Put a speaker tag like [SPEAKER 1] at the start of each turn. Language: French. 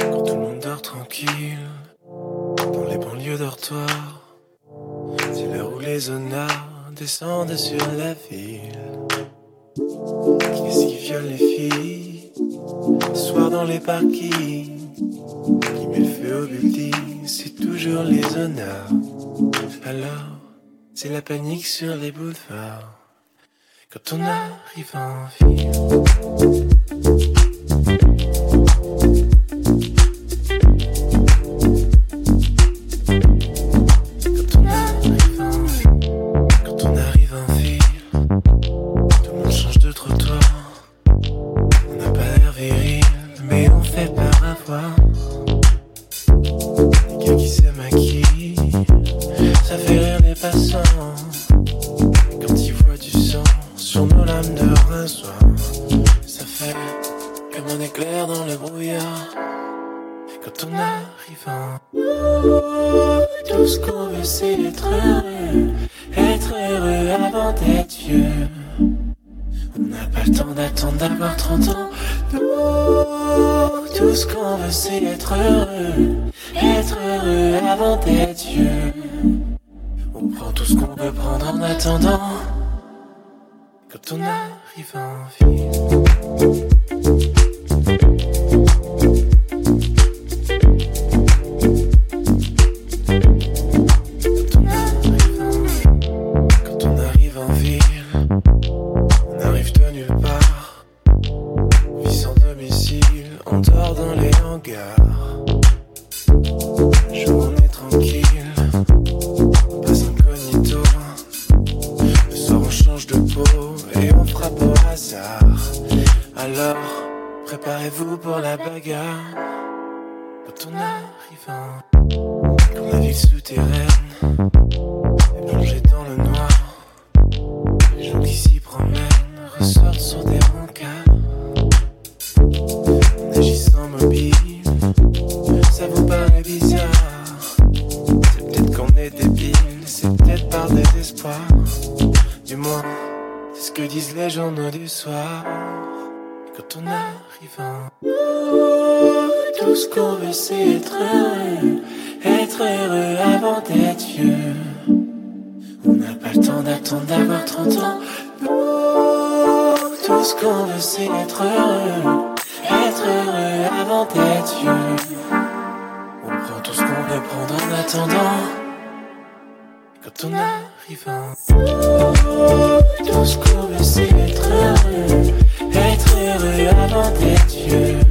[SPEAKER 1] Quand tout le monde dort tranquille dans les banlieues dortoirs, c'est l'heure où les honnards descendent sur la ville. Qui est-ce qui viole les filles ce soir dans les parkings? Qui met le feu au building? C'est toujours les honnards. Alors, c'est la panique sur les boulevards quand on arrive en ville. Quand on arrive en ville, tout le monde change de trottoir. On n'a pas l'air viril, mais on fait par avoir. Les gars qui se maquillent, ça fait rire les passants. Quand ils voient du sang sur nos lames de rinçoir, ça fait comme un éclair dans le brouillard. Quand on arrive en tout ce qu'on veut c'est être heureux avant d'être vieux. On n'a pas le temps d'attendre d'avoir 30 ans. Tout ce qu'on veut c'est être heureux avant d'être vieux. On prend tout ce qu'on veut prendre en attendant quand on arrive en ville. Quand on arrive en ville, on arrive de nulle part. On vit sans domicile, on dort dans les hangars. Journée tranquille, on passe incognito. Le soir on change de peau et on frappe au hasard. Alors, préparez-vous pour la bagarre. Quand on arrive quand la ville souterraine est plongée dans le noir, les gens qui s'y promènent ressortent sur des brancards. On agit sans mobile, ça vous paraît bizarre. C'est peut-être qu'on est débile, c'est peut-être par désespoir. Du moins, c'est ce que disent les journaux du soir. Quand on arrive tout ce qu'on veut c'est être heureux avant d'être vieux. On n'a pas le temps d'attendre d'avoir 30 ans. Tout ce qu'on veut c'est être heureux avant d'être vieux. On prend tout ce qu'on veut prendre en attendant quand on arrive tout ce qu'on veut c'est être heureux avant d'être vieux.